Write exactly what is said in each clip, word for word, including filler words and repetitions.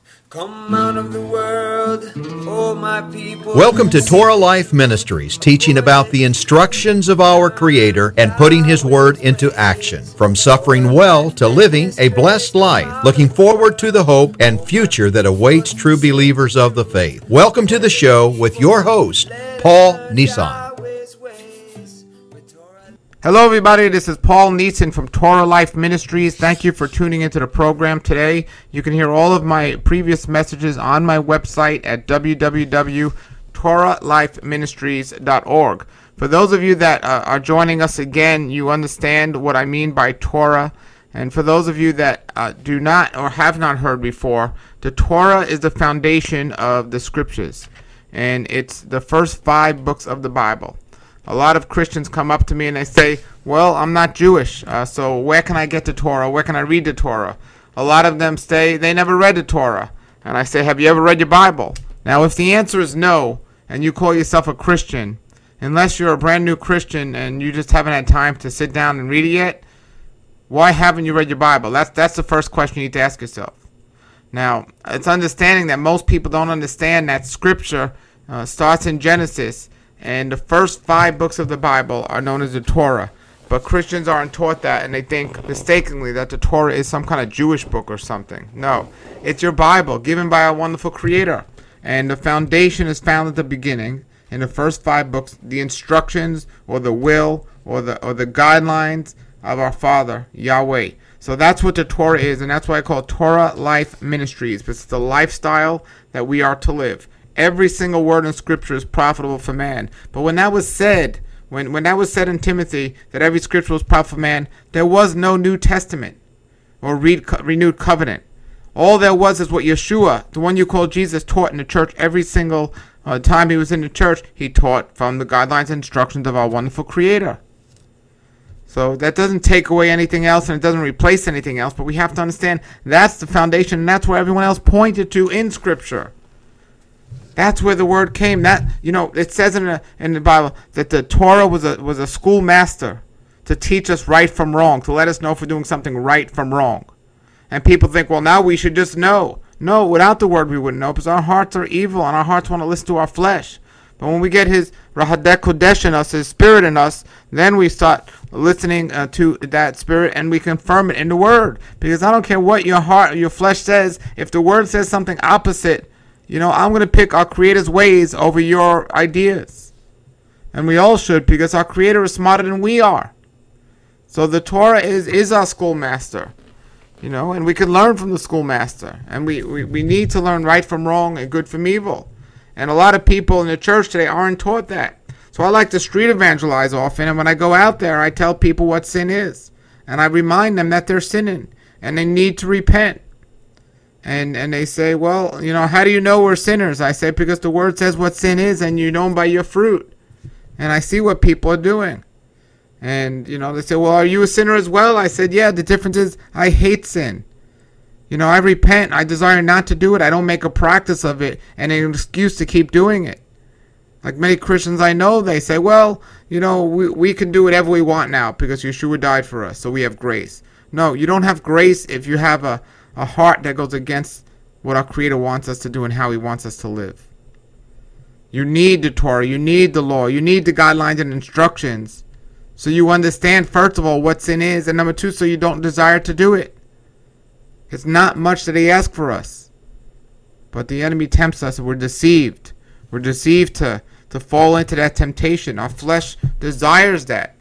Come out of the world, oh my people. Welcome to Torah Life Ministries, teaching about the instructions of our Creator and putting His Word into action. From suffering well to living a blessed life, looking forward to the hope and future that awaits true believers of the faith. Welcome to the show with your host, Paul Nissan. Hello everybody, this is Paul Neeson from Torah Life Ministries. Thank you for tuning into the program today. You can hear all of my previous messages on my website at w w w dot torah life ministries dot org. For those of you that uh, are joining us again, you understand what I mean by Torah. And for those of you that uh, do not or have not heard before, the Torah is the foundation of the scriptures. And it's the first five books of the Bible. A lot of Christians come up to me and they say, well, I'm not Jewish, uh, so where can I get the Torah? Where can I read the Torah? A lot of them say they never read the Torah. And I say, have you ever read your Bible? Now, if the answer is no, and you call yourself a Christian, unless you're a brand new Christian and you just haven't had time to sit down and read it yet, why haven't you read your Bible? That's, that's the first question you need to ask yourself. Now, it's understanding that most people don't understand that Scripture uh, starts in Genesis, and the first five books of the Bible are known as the Torah. But Christians aren't taught that, and they think mistakenly that the Torah is some kind of Jewish book or something. No, it's your Bible given by our wonderful Creator. And the foundation is found at the beginning. In the first five books, the instructions or the will or the or the guidelines of our Father, Yahweh. So that's what the Torah is, and that's why I call it Torah Life Ministries. It's the lifestyle that we are to live. Every single word in Scripture is profitable for man. But when that was said, when, when that was said in Timothy, that every Scripture was profitable for man, there was no New Testament or re- renewed covenant. All there was is what Yeshua, the one you call Jesus, taught in the church every single uh, time he was in the church. He taught from the guidelines and instructions of our wonderful Creator. So that doesn't take away anything else and it doesn't replace anything else, but we have to understand that's the foundation and that's where everyone else pointed to in Scripture. That's where the word came. That, you know, it says in the, in the Bible that the Torah was a was a schoolmaster to teach us right from wrong, to let us know if we're doing something right from wrong. And people think, well, now we should just know. No, without the word we wouldn't know, because our hearts are evil and our hearts want to listen to our flesh. But when we get His Rahadeh Kodesh in us, His Spirit in us, then we start listening uh, to that Spirit and we confirm it in the Word. Because I don't care what your heart or your flesh says, if the Word says something opposite, you know, I'm going to pick our Creator's ways over your ideas. And we all should, because our Creator is smarter than we are. So the Torah is, is our schoolmaster. You know, and we can learn from the schoolmaster. And we, we, we need to learn right from wrong and good from evil. And a lot of people in the church today aren't taught that. So I like to street evangelize often. And when I go out there, I tell people what sin is. And I remind them that they're sinning. And they need to repent. And and they say, well, you know, how do you know we're sinners? I say, because the word says what sin is, and you know them by your fruit. And I see what people are doing. And, you know, they say, well, are you a sinner as well? I said, yeah, the difference is I hate sin. You know, I repent. I desire not to do it. I don't make a practice of it and an excuse to keep doing it. Like many Christians I know, they say, well, you know, we, we can do whatever we want now because Yeshua died for us, so we have grace. No, you don't have grace if you have a A heart that goes against what our Creator wants us to do and how He wants us to live. You need the Torah, you need the law, you need the guidelines and instructions so you understand, first of all, what sin is, and number two, so you don't desire to do it. It's not much that He asks for us. But the enemy tempts us and we're deceived. We're deceived to, to fall into that temptation. Our flesh desires that.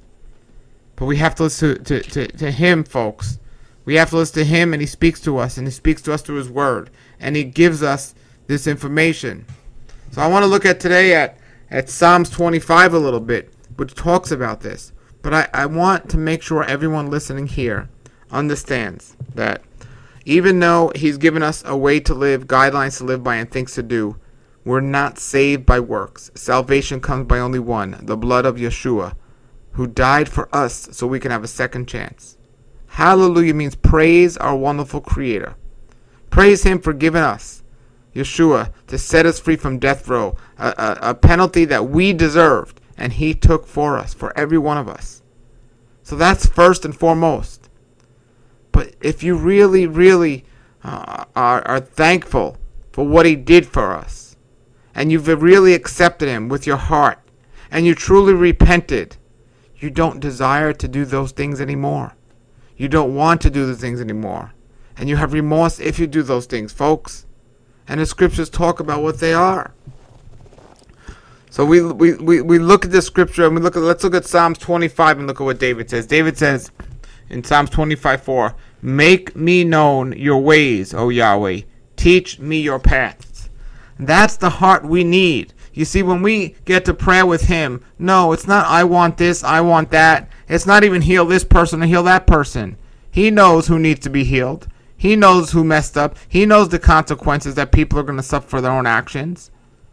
But we have to listen to, to, to, to Him, folks. We have to listen to Him, and He speaks to us, and He speaks to us through His Word, and He gives us this information. So I want to look at today at, at Psalms twenty-five a little bit, which talks about this. But I, I want to make sure everyone listening here understands that even though He's given us a way to live, guidelines to live by, and things to do, we're not saved by works. Salvation comes by only one, the blood of Yeshua, who died for us so we can have a second chance. Hallelujah means praise our wonderful Creator. Praise Him for giving us Yeshua to set us free from death row, a, a, a penalty that we deserved, and He took for us, for every one of us. So that's first and foremost. But if you really, really uh, are, are thankful for what he did for us, and you've really accepted him with your heart, and you truly repented, you don't desire to do those things anymore. You don't want to do those things anymore. And you have remorse if you do those things, folks. And the scriptures talk about what they are. So we we, we, we look at this scripture and we look at let's look at Psalms twenty-five and look at what David says. David says in Psalms twenty-five four, make me known your ways, O Yahweh. Teach me your paths. That's the heart we need. You see, when we get to prayer with him, no, it's not I want this, I want that. It's not even heal this person or heal that person. He knows who needs to be healed. He knows who messed up. He knows the consequences that people are going to suffer for their own actions.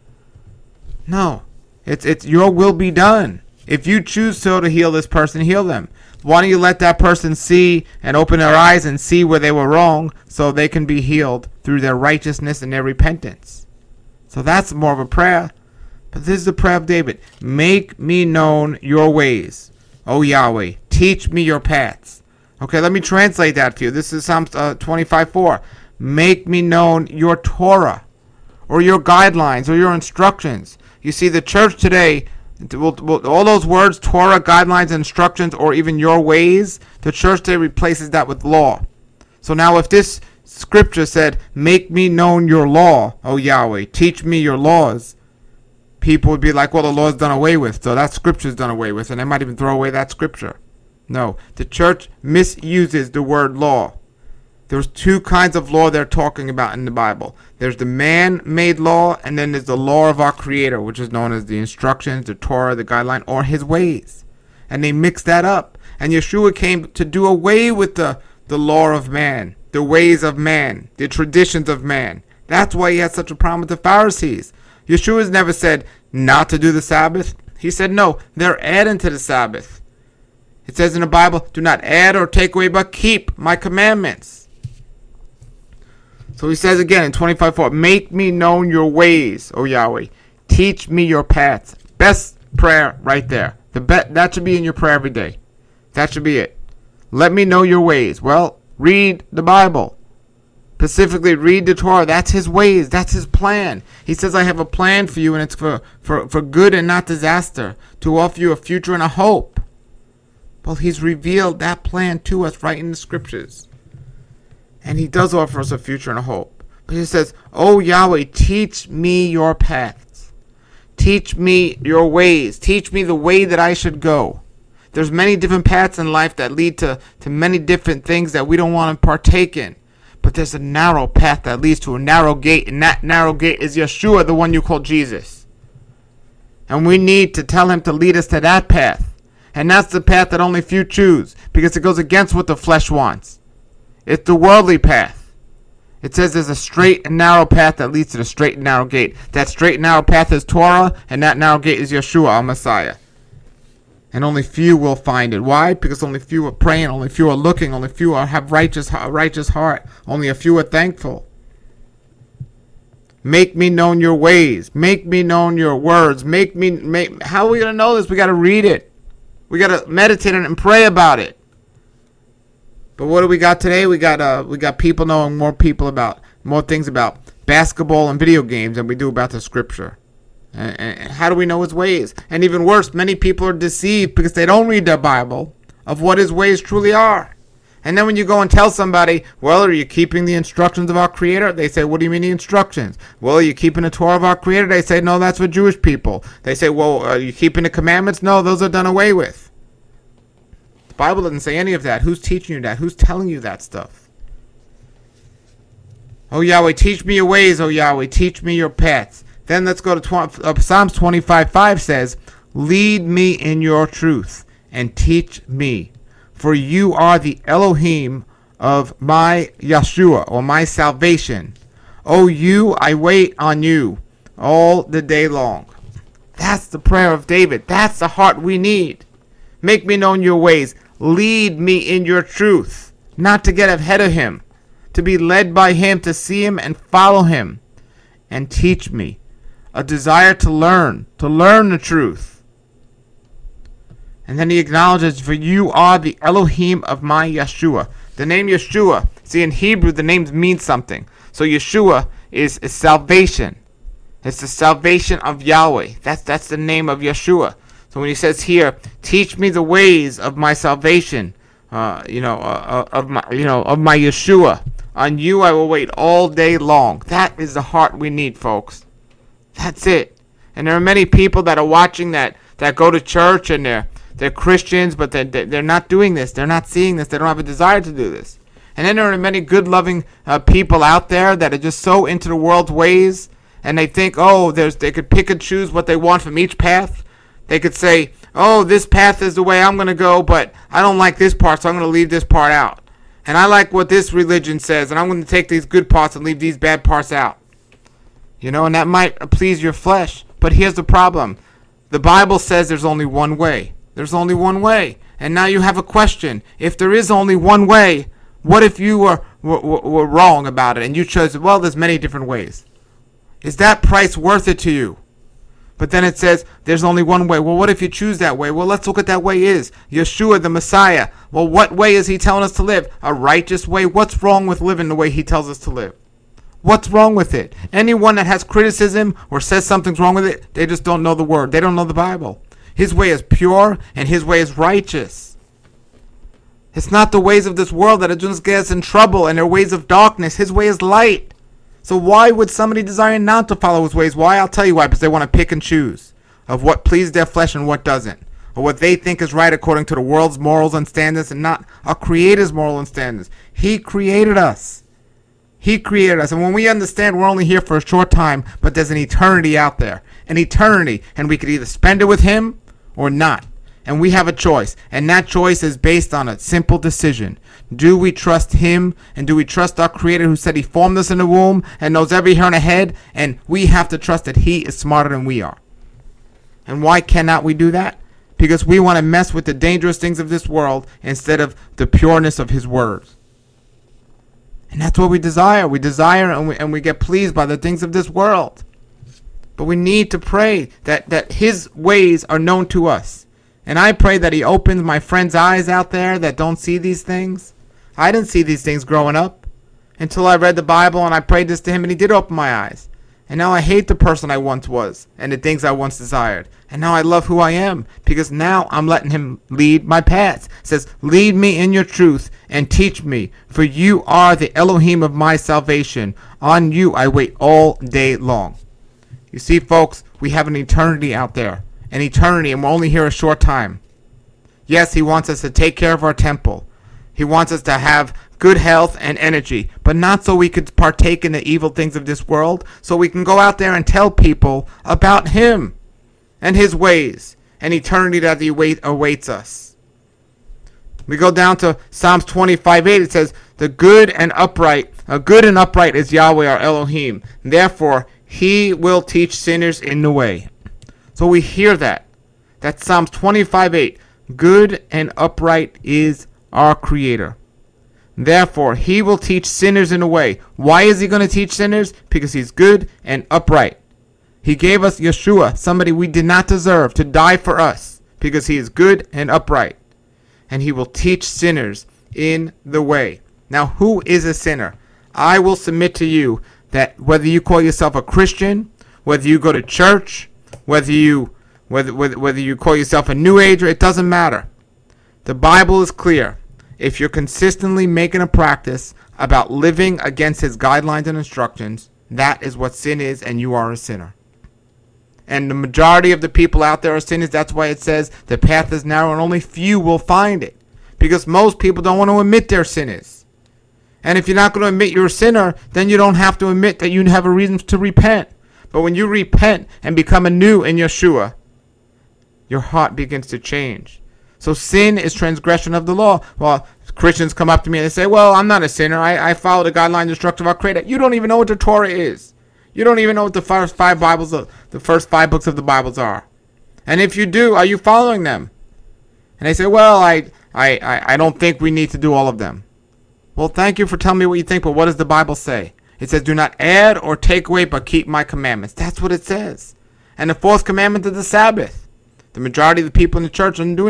No, it's it's your will be done. If you choose so to heal this person, heal them. Why don't you let that person see and open their eyes and see where they were wrong so they can be healed through their righteousness and their repentance? So that's more of a prayer. But this is the prayer of David. Make me known your ways, O Yahweh. Teach me your paths. Okay, let me translate that for you. This is Psalms uh, twenty-five four. Make me known your Torah, or your guidelines, or your instructions. You see, the church today, will, will, all those words, Torah, guidelines, instructions, or even your ways, the church today replaces that with law. So now if this scripture said, make me known your law, O Yahweh, teach me your laws, people would be like, well, the law's done away with, so that scripture's done away with, and they might even throw away that scripture. No, the church misuses the word law. There's two kinds of law they're talking about in the Bible. There's the man-made law, and then there's the law of our Creator, which is known as the instructions, the Torah, the guideline, or his ways. And they mix that up. And Yeshua came to do away with the, the law of man, the ways of man, the traditions of man. That's why he had such a problem with the Pharisees. Yeshua's never said not to do the Sabbath. He said, no, they're adding to the Sabbath. It says in the Bible, do not add or take away, but keep my commandments. So he says again in twenty-five four, make me known your ways, O Yahweh. Teach me your paths. Best prayer right there. The be- That should be in your prayer every day. That should be it. Let me know your ways. Well, read the Bible. Specifically, read the Torah. That's his ways. That's his plan. He says, I have a plan for you, and it's for, for, for good and not disaster, to offer you a future and a hope. Well, he's revealed that plan to us right in the scriptures. And he does offer us a future and a hope. But he says, oh Yahweh, teach me your paths. Teach me your ways. Teach me the way that I should go. There's many different paths in life that lead to, to many different things that we don't want to partake in. But there's a narrow path that leads to a narrow gate, and that narrow gate is Yeshua, the one you call Jesus. And we need to tell him to lead us to that path. And that's the path that only few choose, because it goes against what the flesh wants. It's the worldly path. It says there's a straight and narrow path that leads to the straight and narrow gate. That straight and narrow path is Torah, and that narrow gate is Yeshua, our Messiah. And only few will find it. Why? Because only few are praying, only few are looking, only few are, have righteous righteous heart. Only a few are thankful. Make me known your ways. Make me known your words. Make me make. How are we gonna know this? We gotta read it. We gotta meditate on it and pray about it. But what do we got today? We got uh, we got people knowing more people about more things about basketball and video games than we do about the scripture. And, and how do we know his ways? And even worse, many people are deceived because they don't read their Bible of what his ways truly are. And then when you go and tell somebody, well, are you keeping the instructions of our Creator? They say, what do you mean the instructions? Well, are you keeping the Torah of our Creator? They say, no, that's for Jewish people. They say, well, are you keeping the commandments? No, those are done away with. The Bible doesn't say any of that. Who's teaching you that? Who's telling you that stuff? Oh, Yahweh, teach me your ways, oh, Yahweh. Teach me your paths. Then let's go to tw- uh, Psalms twenty-five five says, lead me in your truth and teach me, for you are the Elohim of my Yeshua, or my salvation. O you, I wait on you all the day long. That's the prayer of David. That's the heart we need. Make me known your ways. Lead me in your truth. Not to get ahead of him. To be led by him, to see him and follow him. And teach me. A desire to learn. To learn the truth. And then he acknowledges, for you are the Elohim of my Yeshua. The name Yeshua, see, in Hebrew, the names mean something. So Yeshua is, is salvation. It's the salvation of Yahweh. That's, that's the name of Yeshua. So when he says here, teach me the ways of my salvation, uh, you know, uh, of my, you know, of my Yeshua. On you I will wait all day long. That is the heart we need, folks. That's it. And there are many people that are watching that, that go to church and they're they're Christians, but they're, they're not doing this. They're not seeing this. They don't have a desire to do this. And then there are many good, loving uh, people out there that are just so into the world's ways, and they think, oh, there's they could pick and choose what they want from each path. They could say, oh, this path is the way I'm going to go, but I don't like this part, so I'm going to leave this part out. And I like what this religion says, and I'm going to take these good parts and leave these bad parts out. You know, and that might please your flesh. But here's the problem. The Bible says there's only one way. There's only one way. And now you have a question. If there is only one way, what if you were, were, were wrong about it and you chose, well, there's many different ways. Is that price worth it to you? But then it says there's only one way. Well, what if you choose that way? Well, let's look at that way is. Yeshua, the Messiah. Well, what way is he telling us to live? A righteous way? What's wrong with living the way he tells us to live? What's wrong with it? Anyone that has criticism or says something's wrong with it, they just don't know the word. They don't know the Bible. His way is pure and his way is righteous. It's not the ways of this world that are just get us in trouble and their ways of darkness. His way is light. So why would somebody desire not to follow his ways? Why? I'll tell you why. Because they want to pick and choose of what pleases their flesh and what doesn't. Or what they think is right according to the world's morals and standards and not our Creator's moral and standards. He created us. He created us. And when we understand we're only here for a short time, but there's an eternity out there. An eternity. And we could either spend it with him or not. And we have a choice. And that choice is based on a simple decision. Do we trust him? And do we trust our Creator who said he formed us in the womb and knows every hair on our head? And we have to trust that he is smarter than we are. And why cannot we do that? Because we want to mess with the dangerous things of this world instead of the pureness of his words. And that's what we desire. We desire and we, and we get pleased by the things of this world. But we need to pray that, that his ways are known to us. And I pray that he opens my friends' eyes out there that don't see these things. I didn't see these things growing up until I read the Bible and I prayed this to him and he did open my eyes. And now I hate the person I once was and the things I once desired. And now I love who I am because now I'm letting him lead my path. It says, lead me in your truth and teach me, for you are the Elohim of my salvation. On you I wait all day long. You see, folks, we have an eternity out there. An eternity, and we're only here a short time. Yes, he wants us to take care of our temple. He wants us to have good health and energy, but not so we could partake in the evil things of this world, so we can go out there and tell people about him and his ways and eternity that he wait, awaits us. We go down to Psalms twenty-five eight. It says, the good and upright, a good and upright is Yahweh our Elohim. Therefore, he will teach sinners in the way. So we hear that. That's Psalms twenty-five eight. Good and upright is our Creator. Therefore, he will teach sinners in a way. Why is he going to teach sinners? Because he's good and upright. He gave us Yeshua, somebody we did not deserve, to die for us. Because he is good and upright. And he will teach sinners in the way. Now, who is a sinner? I will submit to you that whether you call yourself a Christian, whether you go to church, whether you whether, whether, whether you call yourself a New Ager, it doesn't matter. The Bible is clear. If you're consistently making a practice about living against his guidelines and instructions, that is what sin is, and you are a sinner. And the majority of the people out there are sinners. That's why it says the path is narrow and only few will find it. Because most people don't want to admit their sin is. And if you're not going to admit you're a sinner, then you don't have to admit that you have a reason to repent. But when you repent and become anew in Yeshua, your heart begins to change. So sin is transgression of the law. Well, Christians come up to me and they say, well, I'm not a sinner. I, I follow the guidelines and instructions of our Creator. You don't even know what the Torah is. You don't even know what the first five Bibles, the first five books of the Bibles are. And if you do, are you following them? And they say, well, I, I, I, I don't think we need to do all of them. Well, thank you for telling me what you think, but what does the Bible say? It says, do not add or take away, but keep my commandments. That's what it says. And the fourth commandment is the Sabbath. The majority of the people in the church aren't doing that.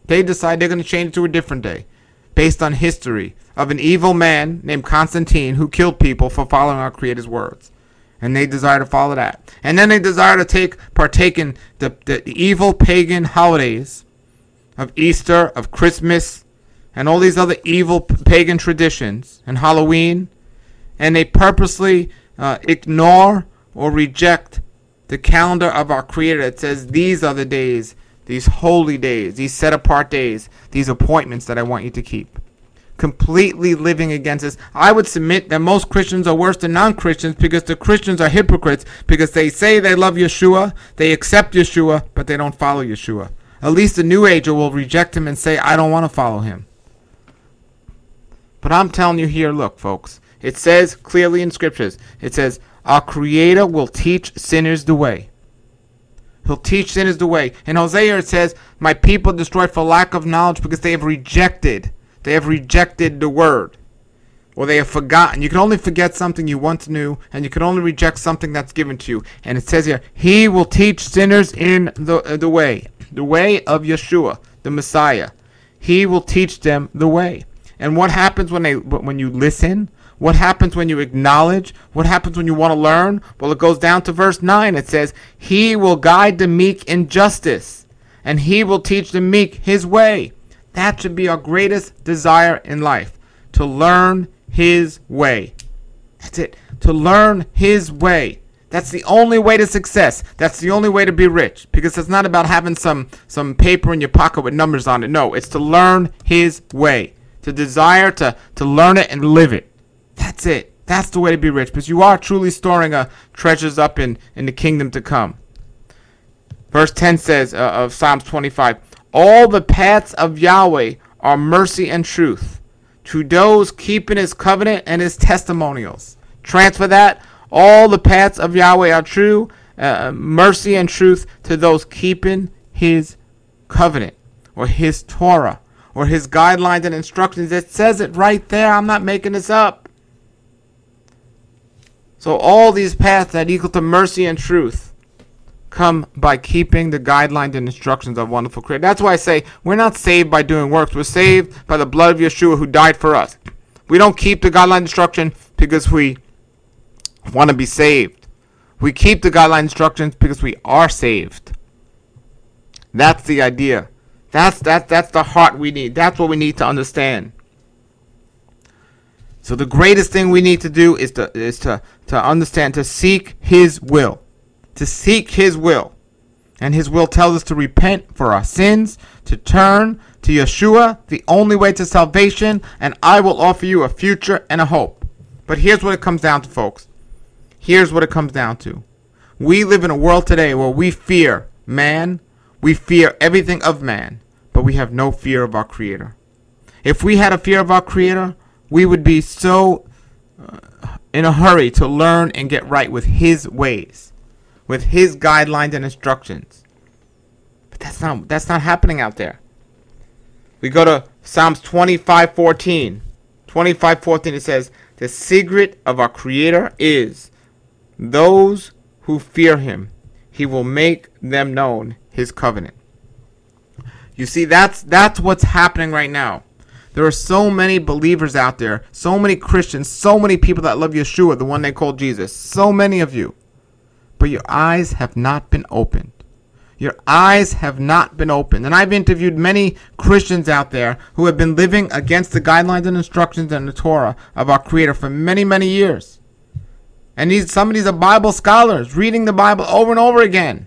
They decide they're going to change it to a different day based on history of an evil man named Constantine who killed people for following our Creator's words. And they desire to follow that. And then they desire to take partake in the, the evil pagan holidays of Easter, of Christmas, and all these other evil pagan traditions, and Halloween. And they purposely uh, ignore or reject the calendar of our Creator that says these are the days, these holy days, these set apart days, these appointments that I want you to keep. Completely living against this. I would submit that most Christians are worse than non-Christians because the Christians are hypocrites because they say they love Yeshua, they accept Yeshua, but they don't follow Yeshua. At least the New Ager will reject him and say, I don't want to follow him. But I'm telling you here, look, folks, it says clearly in Scriptures, it says, our Creator will teach sinners the way. He'll teach sinners the way. In Hosea it says, my people destroyed for lack of knowledge because they have rejected They have rejected the word, or they have forgotten. You can only forget something you once knew, and you can only reject something that's given to you. And it says here, he will teach sinners in the, uh, the way, the way of Yeshua, the Messiah. He will teach them the way. And what happens when they when you listen? What happens when you acknowledge? What happens when you want to learn? Well, it goes down to verse nine. It says, he will guide the meek in justice, and he will teach the meek his way. That should be our greatest desire in life, to learn his way. That's it. To learn his way. That's the only way to success. That's the only way to be rich. Because it's not about having some, some paper in your pocket with numbers on it. No, it's to learn his way. To desire to, to learn it and live it. That's it. That's the way to be rich. Because you are truly storing uh, treasures up in, in the kingdom to come. Verse ten says uh, of Psalms twenty-five, all the paths of Yahweh are mercy and truth to those keeping his covenant and his testimonials. Transfer that. All the paths of Yahweh are true, uh, mercy and truth to those keeping his covenant or his Torah or his guidelines and instructions. It says it right there. I'm not making this up. So all these paths that equal to mercy and truth come by keeping the guidelines and instructions of wonderful Creator. That's why I say we're not saved by doing works. We're saved by the blood of Yeshua who died for us. We don't keep the guideline instruction because we want to be saved. We keep the guideline instructions because we are saved. That's the idea. That's that that's the heart we need. That's what we need to understand. So the greatest thing we need to do is to is to, to understand, to seek his will. To seek his will. And his will tells us to repent for our sins, to turn to Yeshua, the only way to salvation, and I will offer you a future and a hope. But here's what it comes down to, folks. Here's what it comes down to. We live in a world today where we fear man, we fear everything of man, but we have no fear of our Creator. If we had a fear of our Creator, we would be so uh, in a hurry to learn and get right with his ways, with his guidelines and instructions. But that's not that's not happening out there. We go to Psalms twenty-five fourteen. twenty-five fourteen, it says, the secret of our Creator is those who fear him. He will make them known his covenant. You see, that's that's what's happening right now. There are so many believers out there, so many Christians, so many people that love Yeshua, the one they call Jesus. So many of you. But your eyes have not been opened. Your eyes have not been opened. And I've interviewed many Christians out there who have been living against the guidelines and instructions in the Torah of our Creator for many, many years. And these, some of these are Bible scholars, reading the Bible over and over again.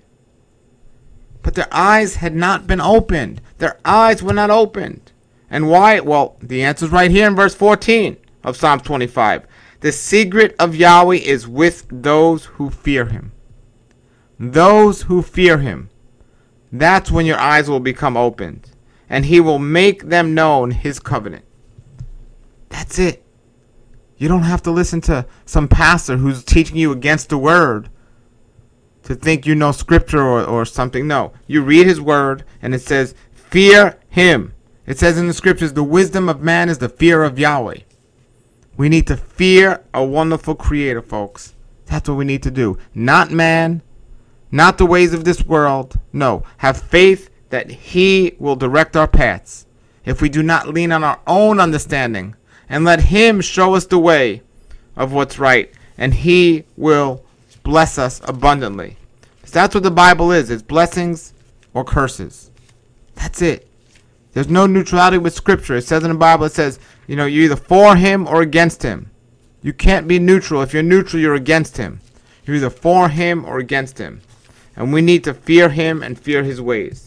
But their eyes had not been opened. Their eyes were not opened. And why? Well, the answer is right here in verse fourteen of Psalms twenty-five. The secret of Yahweh is with those who fear him. Those who fear him. That's when your eyes will become opened. And he will make them known his covenant. That's it. You don't have to listen to some pastor who's teaching you against the word to think you know scripture or, or something. No. You read his word and it says, fear him. It says in the scriptures, the wisdom of man is the fear of Yahweh. We need to fear a wonderful Creator, folks. That's what we need to do. Not man, not the ways of this world. No, have faith that he will direct our paths if we do not lean on our own understanding and let him show us the way of what's right, and he will bless us abundantly. So that's what the Bible is. It's blessings or curses. That's it. There's no neutrality with Scripture. It says in the Bible, it says, you know, you're either for him or against him. You can't be neutral. If you're neutral, you're against him. You're either for him or against him. And we need to fear him and fear his ways.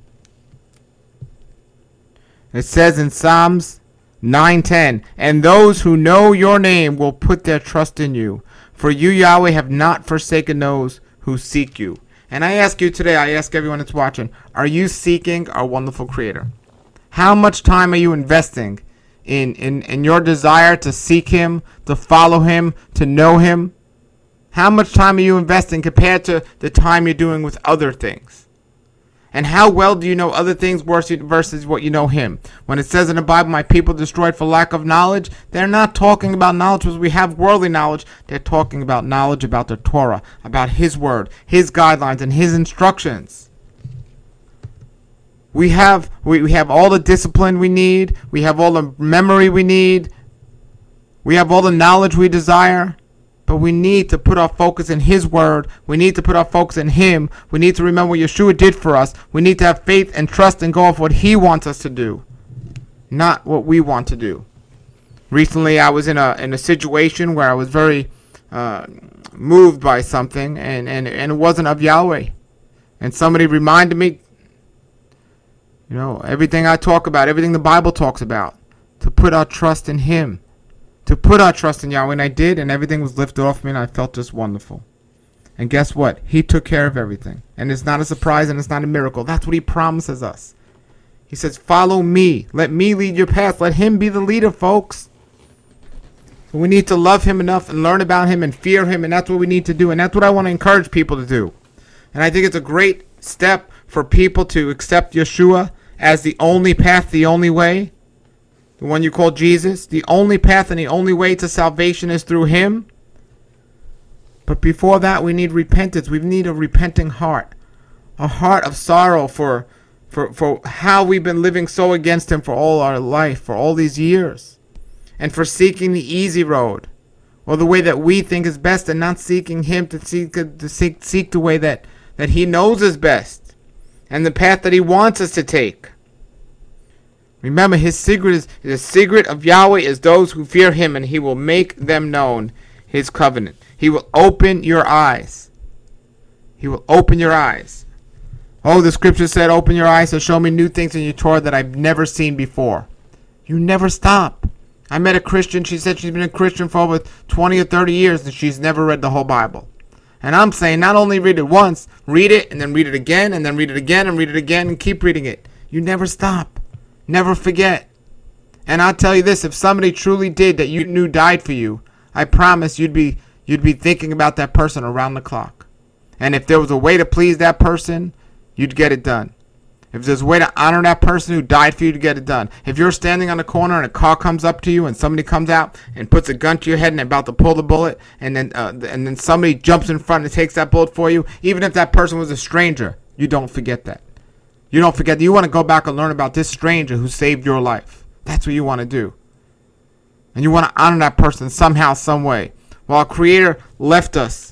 It says in Psalms nine ten, and those who know your name will put their trust in you. For you, Yahweh, have not forsaken those who seek you. And I ask you today, I ask everyone that's watching, are you seeking our wonderful Creator? How much time are you investing in, in, in your desire to seek him, to follow him, to know him? How much time are you investing compared to the time you're doing with other things? And how well do you know other things versus what you know him? When it says in the Bible, my people destroyed for lack of knowledge, they're not talking about knowledge because we have worldly knowledge. They're talking about knowledge about the Torah, about his word, his guidelines, and his instructions. We have, we, we have all the discipline we need. We have all the memory we need. We have all the knowledge we desire. But we need to put our focus in his word. We need to put our focus in him. We need to remember what Yeshua did for us. We need to have faith and trust and go off what he wants us to do, not what we want to do. Recently, I was in a in a situation where I was very uh, moved by something, and, and, and it wasn't of Yahweh. And somebody reminded me, you know, everything I talk about, everything the Bible talks about, to put our trust in him. To put our trust in Yahweh, and I did, and everything was lifted off me, and I felt just wonderful. And guess what? He took care of everything. And it's not a surprise, and it's not a miracle. That's what he promises us. He says, follow me. Let me lead your path. Let him be the leader, folks. So we need to love him enough and learn about him and fear him, and that's what we need to do. And that's what I want to encourage people to do. And I think it's a great step for people to accept Yeshua as the only path, the only way. The one you call Jesus. The only path and the only way to salvation is through him. But before that, we need repentance. We need a repenting heart. A heart of sorrow for, for, for how we've been living so against him for all our life, for all these years. And for seeking the easy road. Or the way that we think is best, and not seeking him to seek, to seek, seek the way that, that he knows is best. And the path that he wants us to take. Remember, his secret is the secret of Yahweh is those who fear him, and he will make them known his covenant. He will open your eyes. He will open your eyes. Oh, the scripture said, open your eyes to show me new things in your Torah that I've never seen before. You never stop. I met a Christian. She said she's been a Christian for over twenty or thirty years, and she's never read the whole Bible. And I'm saying, not only read it once, read it, and then read it again, and then read it again, and read it again, and keep reading it. You never stop. Never forget. And I'll tell you this, if somebody truly did that you knew died for you, I promise you'd be you'd be thinking about that person around the clock. And if there was a way to please that person, you'd get it done. If there's a way to honor that person who died for you, to get it done. If you're standing on the corner and a car comes up to you and somebody comes out and puts a gun to your head and about to pull the bullet, and then uh, and then somebody jumps in front and takes that bullet for you, even if that person was a stranger, you don't forget that. You don't forget. You want to go back and learn about this stranger who saved your life. That's what you want to do. And you want to honor that person somehow, some way. Well, our Creator left us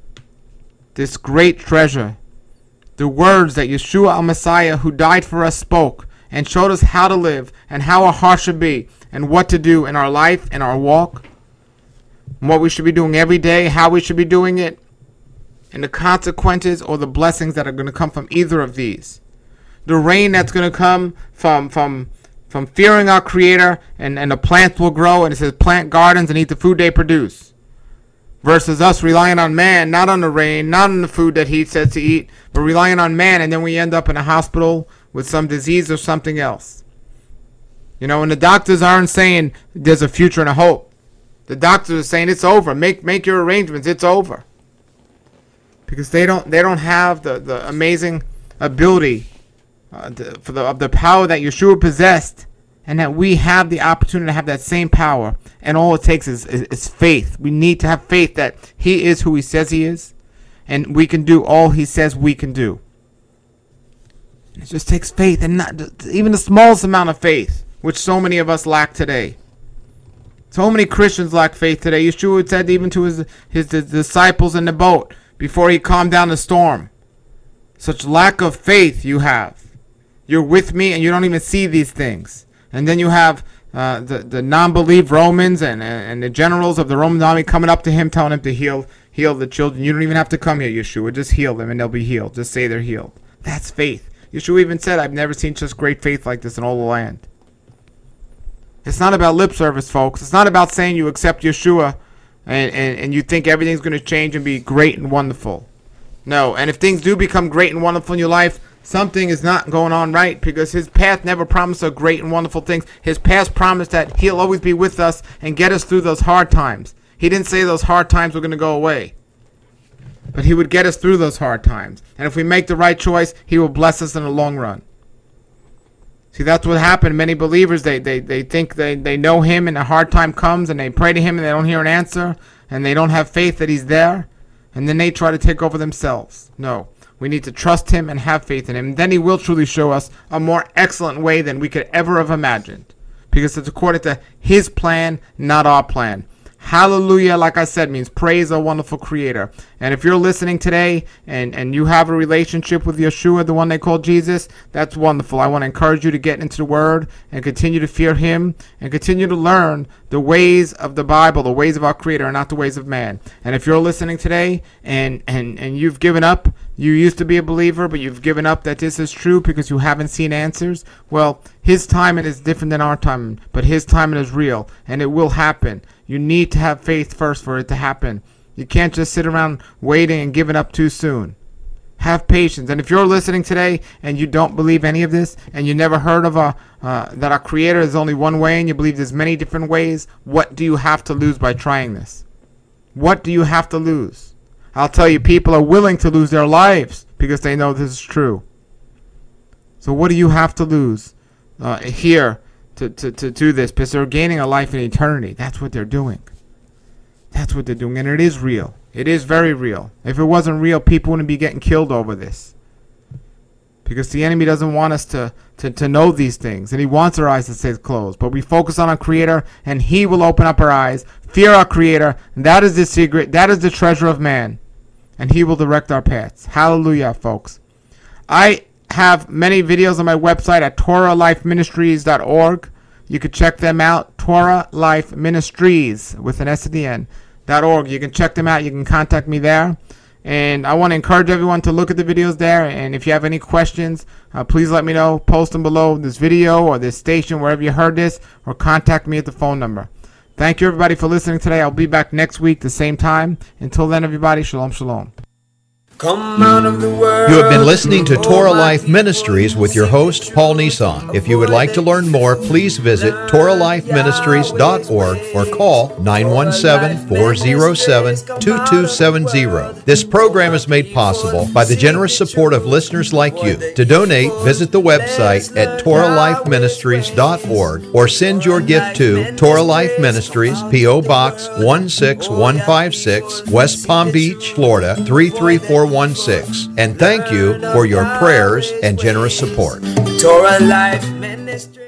this great treasure. The words that Yeshua HaMessiah, who died for us, spoke and showed us how to live and how our heart should be and what to do in our life and our walk. And what we should be doing every day, how we should be doing it, and the consequences or the blessings that are going to come from either of these. The rain that's going to come from from from fearing our Creator, and, and the plants will grow, and it says plant gardens and eat the food they produce. Versus us relying on man, not on the rain, not on the food that he says to eat, but relying on man, and then we end up in a hospital with some disease or something else. You know, and the doctors aren't saying there's a future and a hope. The doctors are saying it's over. Make make your arrangements. It's over. Because they don't they don't have the, the amazing ability Uh, the, for the of the power that Yeshua possessed, and that we have the opportunity to have that same power, and all it takes is, is, is faith. We need to have faith that he is who he says he is, and we can do all he says we can do. And it just takes faith, and not even the smallest amount of faith, which so many of us lack today. So many Christians lack faith today. Yeshua said even to his, his, his disciples in the boat before he calmed down the storm, such lack of faith you have. You're with me and you don't even see these things. And then you have uh, the, the non-believe Romans and, and the generals of the Roman army coming up to him telling him to heal, heal the children. You don't even have to come here, Yeshua. Just heal them and they'll be healed. Just say they're healed. That's faith. Yeshua even said, I've never seen such great faith like this in all the land. It's not about lip service, folks. It's not about saying you accept Yeshua and, and, and you think everything's going to change and be great and wonderful. No, and if things do become great and wonderful in your life, something is not going on right, because his path never promised us great and wonderful things. His past promised that he'll always be with us and get us through those hard times. He didn't say those hard times were going to go away, but he would get us through those hard times. And if we make the right choice, he will bless us in the long run. See, that's what happened. Many believers, they, they, they think they, they know him and a hard time comes and they pray to him and they don't hear an answer and they don't have faith that he's there, and then they try to take over themselves. No, we need to trust him and have faith in him. And then he will truly show us a more excellent way than we could ever have imagined, because it's according to his plan, not our plan. Hallelujah, like I said, means praise our wonderful Creator. And if you're listening today and, and you have a relationship with Yeshua, the one they call Jesus, that's wonderful. I want to encourage you to get into the Word and continue to fear him and continue to learn the ways of the Bible, the ways of our Creator, and not the ways of man. And if you're listening today and, and, and you've given up, you used to be a believer, but you've given up that this is true because you haven't seen answers, well, his timing is different than our timing, but his timing is real, and it will happen. You need to have faith first for it to happen. You can't just sit around waiting and giving up too soon. Have patience. And if you're listening today and you don't believe any of this, and you never heard of a uh, that our Creator is only one way, and you believe there's many different ways, what do you have to lose by trying this? What do you have to lose? I'll tell you, people are willing to lose their lives because they know this is true. So what do you have to lose uh, here to, to, to do this? Because they're gaining a life in eternity. That's what they're doing. That's what they're doing. And it is real. It is very real. If it wasn't real, people wouldn't be getting killed over this. Because the enemy doesn't want us to, to, to know these things. And he wants our eyes to stay closed. But we focus on our Creator, and he will open up our eyes. Fear our Creator. And that is the secret. That is the treasure of man. And he will direct our paths. Hallelujah, folks. I have many videos on my website at Torah Life Ministries dot org. You can check them out. Torah Life Ministries with an S at the end. .org. You can check them out. You can contact me there. And I want to encourage everyone to look at the videos there. And if you have any questions, uh, please let me know. Post them below this video or this station, wherever you heard this, or contact me at the phone number. Thank you, everybody, for listening today. I'll be back next week, the same time. Until then, everybody, shalom, shalom. Come out of the world. You have been listening to Torah Life Ministries with your host, Paul Nissan. If you would like to learn more, please visit Torah Life Ministries dot org or call nine one seven, four zero seven, two two seven zero. This program is made possible by the generous support of listeners like you. To donate, visit the website at Torah Life Ministries dot org or send your gift to Torah Life Ministries, P O Box one six one five six, West Palm Beach, Florida three three four one six. And thank you for your prayers and generous support. Torah Life Ministry.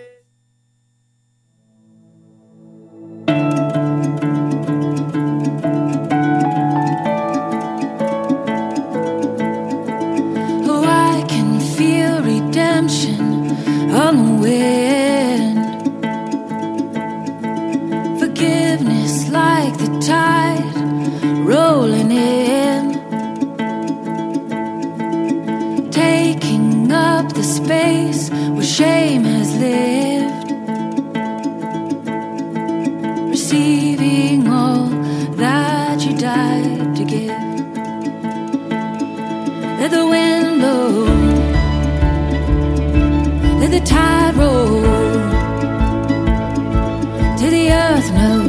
Oh, I can feel redemption on the wind. Forgiveness like the tide rolling in. Taking up the space where shame has lived, receiving all that you died to give. Let the wind blow, let the tide roll to the earth. No